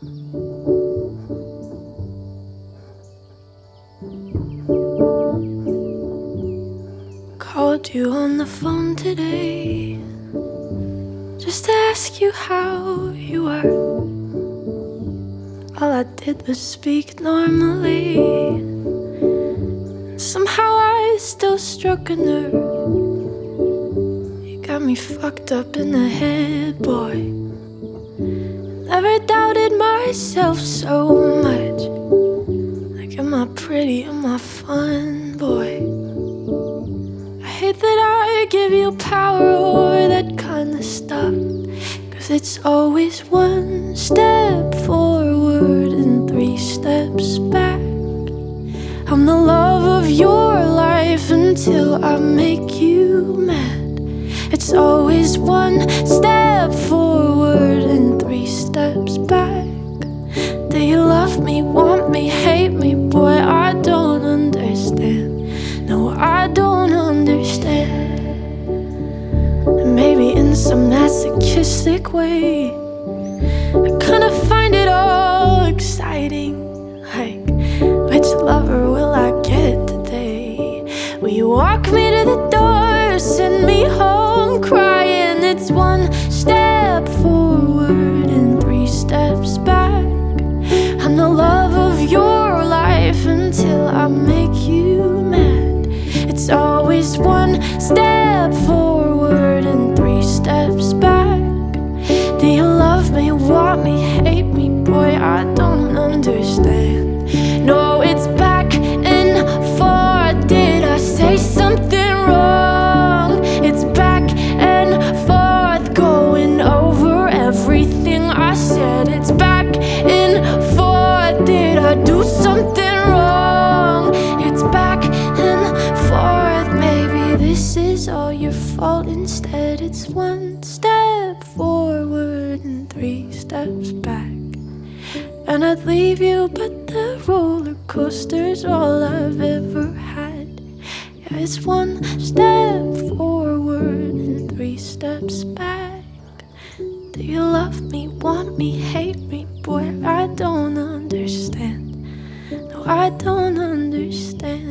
Called you on the phone today just to ask you how you are. All I did was speak normally. Somehow I still struck a nerve. You got me fucked up in the head, boy. Never doubted myself so much. Like, am I pretty, am I fun, boy? I hate that I give you power or that kind of stuff, 'cause it's always one step forward and 3 steps back. I'm the love of your life until I make you mad. It's always one step forward and 3 steps back. Do you love me, want me, hate me? Boy, I don't understand. No, I don't understand. And maybe in some masochistic way, I kinda find it all exciting. Like, which lover will I get today? Will you walk me to the door, send me home crying? It's one step forward and 3 steps back. I'm the love of your life until I make you mad. It's always one step forward and 3 steps back. Do you love me, want me, hate me? Boy, I don't understand. No, it's back and forth. Did I say something wrong? It's back and forth, going over everything I said. It's back and forth. Did I do something wrong? It's back and forth. Maybe this is all your fault. Instead, it's one step forward and 3 steps back. And I'd leave you, but the roller coaster's all I've ever had. Yeah, it's one step forward and 3 steps back. Do you love me, want me, hate me? Boy, I don't understand. No, I don't understand.